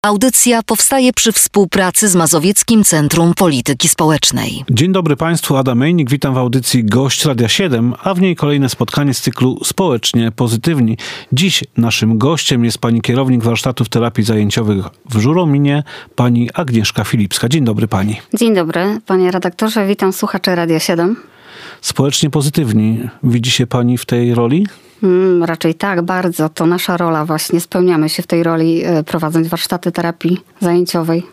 Audycja powstaje przy współpracy z Mazowieckim Centrum Polityki Społecznej. Dzień dobry Państwu, Adam Mejnik, witam w audycji Gość Radia 7, a w niej kolejne spotkanie z cyklu Społecznie Pozytywni. Dziś naszym gościem jest pani kierownik warsztatów terapii zajęciowych w Żurominie, pani Agnieszka Filipska. Dzień dobry pani. Dzień dobry, panie redaktorze, witam słuchaczy Radia 7. Społecznie Pozytywni. Widzi się pani w tej roli? Raczej tak, bardzo. To nasza rola właśnie. Spełniamy się w tej roli, prowadząc warsztaty terapii zajęciowej.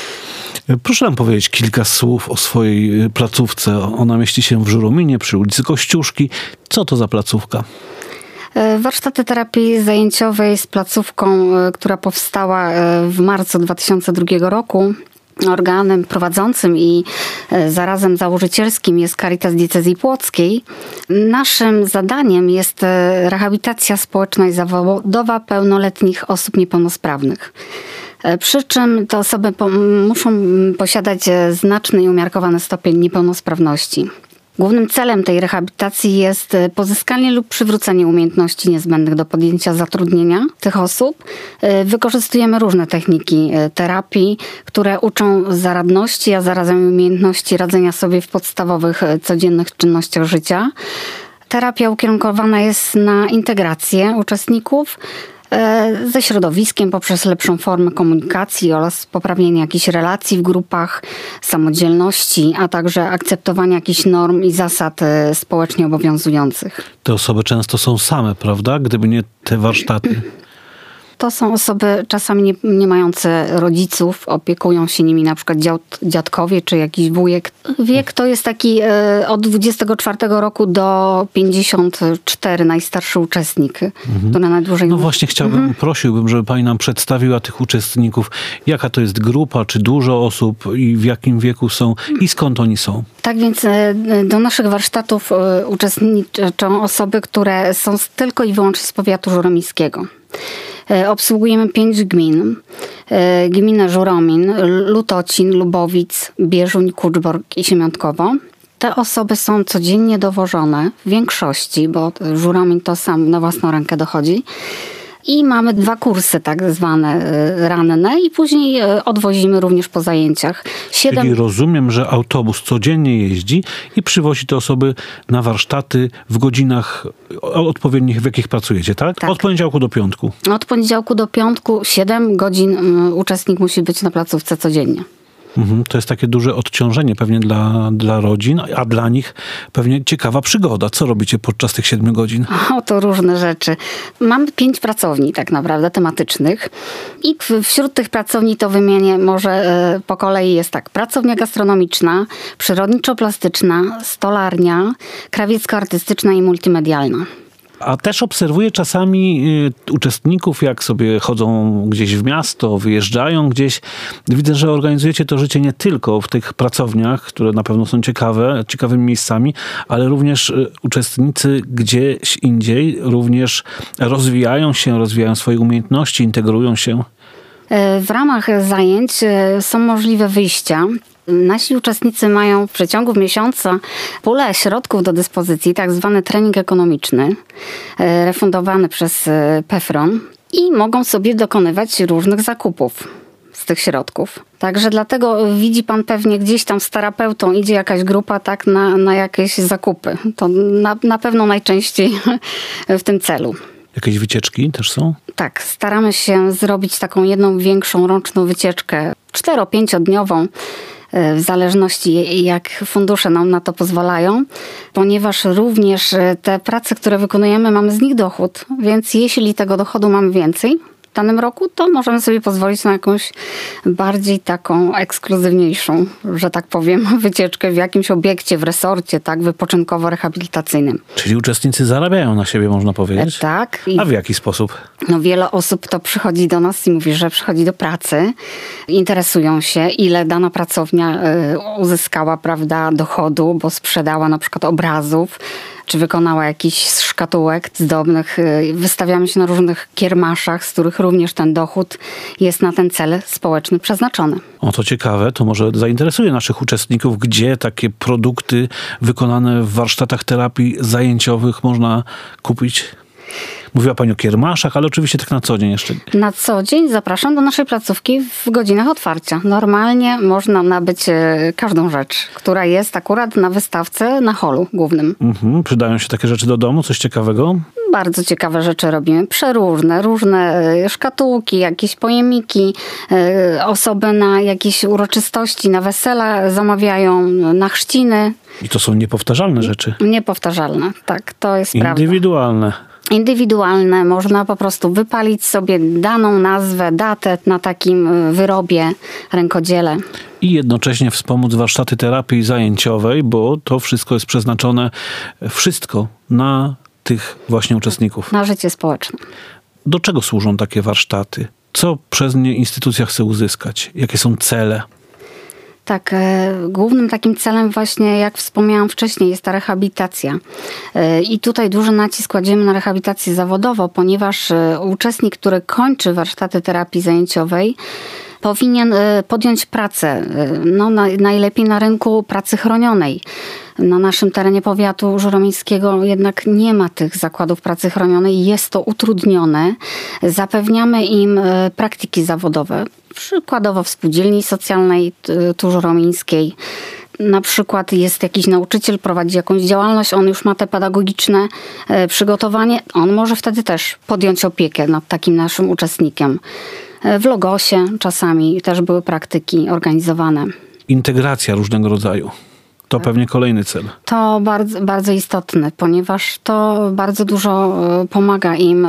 Proszę nam powiedzieć kilka słów o swojej placówce. Ona mieści się w Żurominie przy ulicy Kościuszki. Co to za placówka? Warsztaty terapii zajęciowej z placówką, która powstała w marcu 2002 roku. Organem prowadzącym i zarazem założycielskim jest Caritas Diecezji Płockiej. Naszym zadaniem jest rehabilitacja społeczna i zawodowa pełnoletnich osób niepełnosprawnych. Przy czym te osoby muszą posiadać znaczny i umiarkowany stopień niepełnosprawności. Głównym celem tej rehabilitacji jest pozyskanie lub przywrócenie umiejętności niezbędnych do podjęcia zatrudnienia tych osób. Wykorzystujemy różne techniki terapii, które uczą zaradności, a zarazem umiejętności radzenia sobie w podstawowych, codziennych czynnościach życia. Terapia ukierunkowana jest na integrację uczestników ze środowiskiem poprzez lepszą formę komunikacji oraz poprawienie jakichś relacji w grupach, samodzielności, a także akceptowanie jakichś norm i zasad społecznie obowiązujących. Te osoby często są same, prawda? Gdyby nie te warsztaty. To są osoby czasami nie mające rodziców, opiekują się nimi na przykład dziadkowie czy jakiś wujek. Wiek to jest taki od 24 roku do 54, najstarszy uczestnik, który najdłużej... No właśnie prosiłbym, żeby pani nam przedstawiła tych uczestników. Jaka to jest grupa, czy dużo osób i w jakim wieku są i skąd oni są? Tak więc do naszych warsztatów uczestniczą osoby, które są tylko i wyłącznie z powiatu żuromińskiego. Obsługujemy 5 gmin. Gminę Żuromin, Lutocin, Lubowic, Bieżuń, Kuczbork i Siemiątkowo. Te osoby są codziennie dowożone w większości, bo Żuromin to sam na własną rękę dochodzi. I mamy 2 kursy tak zwane ranne i później odwozimy również po zajęciach. Czyli rozumiem, że autobus codziennie jeździ i przywozi te osoby na warsztaty w godzinach odpowiednich, w jakich pracujecie, tak? Tak. Od poniedziałku do piątku. Od poniedziałku do piątku 7 godzin uczestnik musi być na placówce codziennie. To jest takie duże odciążenie pewnie dla rodzin, a dla nich pewnie ciekawa przygoda. Co robicie podczas tych 7 godzin? To różne rzeczy. Mamy 5 pracowni tak naprawdę tematycznych i wśród tych pracowni to wymienię może po kolei jest tak. Pracownia gastronomiczna, przyrodniczo-plastyczna, stolarnia, krawiecko-artystyczna i multimedialna. A też obserwuję czasami uczestników, jak sobie chodzą gdzieś w miasto, wyjeżdżają gdzieś. Widzę, że organizujecie to życie nie tylko w tych pracowniach, które na pewno są ciekawymi miejscami, ale również uczestnicy gdzieś indziej również rozwijają swoje umiejętności, integrują się. W ramach zajęć są możliwe wyjścia. Nasi uczestnicy mają w przeciągu miesiąca pulę środków do dyspozycji, tak zwany trening ekonomiczny, refundowany przez PFRON i mogą sobie dokonywać różnych zakupów z tych środków. Także dlatego widzi pan pewnie gdzieś tam z terapeutą idzie jakaś grupa tak na jakieś zakupy. To na pewno najczęściej w tym celu. Jakieś wycieczki też są? Tak, staramy się zrobić taką jedną większą roczną wycieczkę, 4-5-dniową, w zależności jak fundusze nam na to pozwalają, ponieważ również te prace, które wykonujemy, mamy z nich dochód, więc jeśli tego dochodu mamy więcej w danym roku, to możemy sobie pozwolić na jakąś bardziej taką ekskluzywniejszą, że tak powiem, wycieczkę w jakimś obiekcie, w resorcie, tak, wypoczynkowo-rehabilitacyjnym. Czyli uczestnicy zarabiają na siebie, można powiedzieć? Tak. A w jaki sposób? Wiele osób to przychodzi do nas i mówi, że przychodzi do pracy, interesują się, ile dana pracownia uzyskała, prawda, dochodu, bo sprzedała na przykład obrazów, czy wykonała jakiś z szkatułek zdobnych. Wystawiamy się na różnych kiermaszach, z których również ten dochód jest na ten cel społeczny przeznaczony. To ciekawe, to może zainteresuje naszych uczestników, gdzie takie produkty wykonane w warsztatach terapii zajęciowych można kupić? Mówiła pani o kiermaszach, ale oczywiście tak na co dzień jeszcze. Na co dzień zapraszam do naszej placówki w godzinach otwarcia. Normalnie można nabyć każdą rzecz, która jest akurat na wystawce na holu głównym. Przydają się takie rzeczy do domu? Coś ciekawego? Bardzo ciekawe rzeczy robimy. Przeróżne, różne szkatułki, jakieś pojemniki. Osoby na jakieś uroczystości, na wesela zamawiają, na chrzciny. I to są niepowtarzalne rzeczy. Niepowtarzalne, tak, to jest prawda. Indywidualne. Można po prostu wypalić sobie daną nazwę, datę na takim wyrobie, rękodziele. I jednocześnie wspomóc warsztaty terapii zajęciowej, bo to wszystko jest przeznaczone na tych właśnie uczestników. Na życie społeczne. Do czego służą takie warsztaty? Co przez nie instytucja chce uzyskać? Jakie są cele? Tak, głównym takim celem właśnie, jak wspomniałam wcześniej, jest ta rehabilitacja. I tutaj duży nacisk kładziemy na rehabilitację zawodową, ponieważ uczestnik, który kończy warsztaty terapii zajęciowej, powinien podjąć pracę, najlepiej na rynku pracy chronionej. Na naszym terenie powiatu żuromińskiego jednak nie ma tych zakładów pracy chronionej, jest to utrudnione. Zapewniamy im praktyki zawodowe, przykładowo w spółdzielni socjalnej tu żuromińskiej. Na przykład jest jakiś nauczyciel, prowadzi jakąś działalność, on już ma te pedagogiczne przygotowanie, on może wtedy też podjąć opiekę nad takim naszym uczestnikiem. W Logosie czasami też były praktyki organizowane. Integracja różnego rodzaju. To pewnie kolejny cel. To bardzo, bardzo istotne, ponieważ to bardzo dużo pomaga im,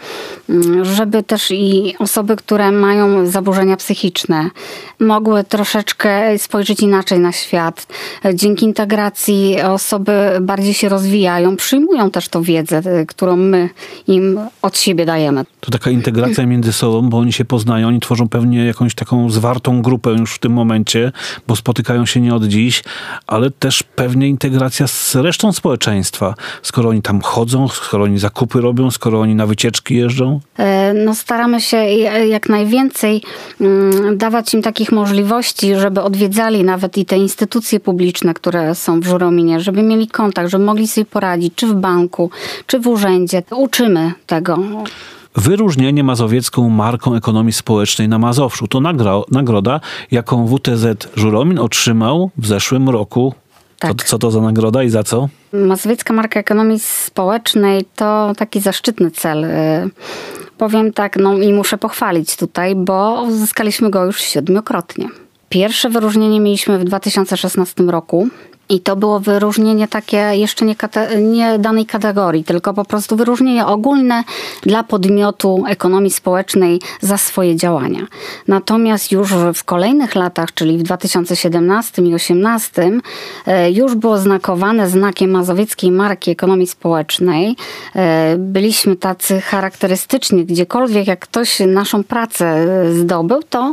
żeby też i osoby, które mają zaburzenia psychiczne, mogły troszeczkę spojrzeć inaczej na świat. Dzięki integracji osoby bardziej się rozwijają, przyjmują też tą wiedzę, którą my im od siebie dajemy. To taka integracja między sobą, bo oni się poznają, oni tworzą pewnie jakąś taką zwartą grupę już w tym momencie, bo spotykają się nie od dziś, ale też pewnie integracja z resztą społeczeństwa. Skoro oni tam chodzą, skoro oni zakupy robią, skoro oni na wycieczki jeżdżą. Staramy się jak najwięcej dawać im takich możliwości, żeby odwiedzali nawet i te instytucje publiczne, które są w Żurominie, żeby mieli kontakt, żeby mogli sobie poradzić, czy w banku, czy w urzędzie. Uczymy tego. Wyróżnienie mazowiecką marką ekonomii społecznej na Mazowszu. To nagroda, jaką WTZ Żuromin otrzymał w zeszłym roku. Tak. Co to za nagroda i za co? Mazowiecka marka ekonomii społecznej to taki zaszczytny cel. Powiem tak, i muszę pochwalić tutaj, bo uzyskaliśmy go już 7-krotnie. Pierwsze wyróżnienie mieliśmy w 2016 roku. I to było wyróżnienie takie jeszcze nie danej kategorii, tylko po prostu wyróżnienie ogólne dla podmiotu ekonomii społecznej za swoje działania. Natomiast już w kolejnych latach, czyli w 2017 i 2018, już było znakowane znakiem mazowieckiej marki ekonomii społecznej. Byliśmy tacy charakterystyczni, gdziekolwiek jak ktoś naszą pracę zdobył, to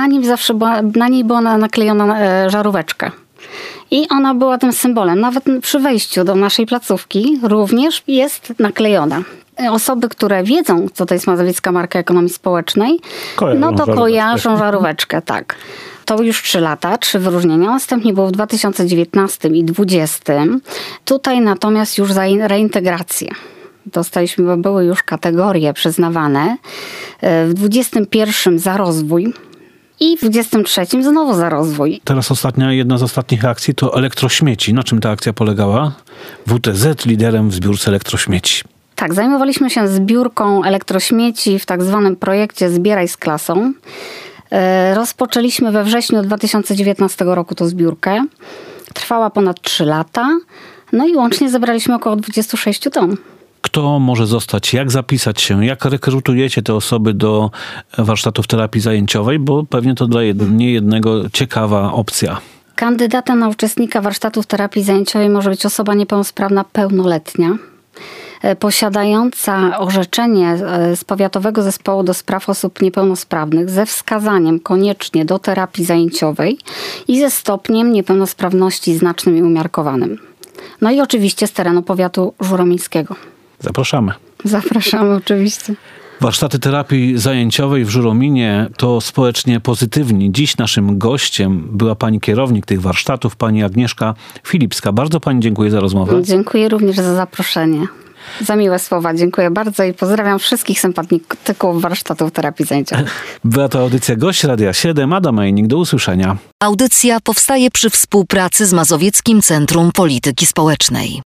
na niej była naklejona żaróweczka. I ona była tym symbolem. Nawet przy wejściu do naszej placówki również jest naklejona. Osoby, które wiedzą, co to jest mazowiecka marka ekonomii społecznej, kojarzą żaróweczkę, tak. To już 3 lata, 3 wyróżnienia. Następnie było w 2019 i 2020. Tutaj natomiast już za reintegrację. Dostaliśmy, bo były już kategorie przyznawane. W 2021 za rozwój. I w 23 znowu za rozwój. Teraz jedna z ostatnich akcji to elektrośmieci. Na czym ta akcja polegała? WTZ liderem w zbiórce elektrośmieci. Tak, zajmowaliśmy się zbiórką elektrośmieci w tak zwanym projekcie Zbieraj z klasą. Rozpoczęliśmy we wrześniu 2019 roku tę zbiórkę. Trwała ponad 3 lata. I łącznie zebraliśmy około 26 ton. Kto może zostać, jak zapisać się, jak rekrutujecie te osoby do warsztatów terapii zajęciowej, bo pewnie to dla niejednego ciekawa opcja. Kandydatem na uczestnika warsztatów terapii zajęciowej może być osoba niepełnosprawna pełnoletnia, posiadająca orzeczenie z Powiatowego Zespołu do Spraw Osób Niepełnosprawnych ze wskazaniem koniecznie do terapii zajęciowej i ze stopniem niepełnosprawności znacznym i umiarkowanym. I oczywiście z terenu powiatu żuromińskiego. Zapraszamy. Zapraszamy oczywiście. Warsztaty terapii zajęciowej w Żurominie to społecznie pozytywni. Dziś naszym gościem była pani kierownik tych warsztatów, pani Agnieszka Filipska. Bardzo pani dziękuję za rozmowę. Dziękuję również za zaproszenie. Za miłe słowa, dziękuję bardzo i pozdrawiam wszystkich sympatyków warsztatów terapii zajęciowej. Była to audycja Gość Radia 7, Adam Mejnik, do usłyszenia. Audycja powstaje przy współpracy z Mazowieckim Centrum Polityki Społecznej.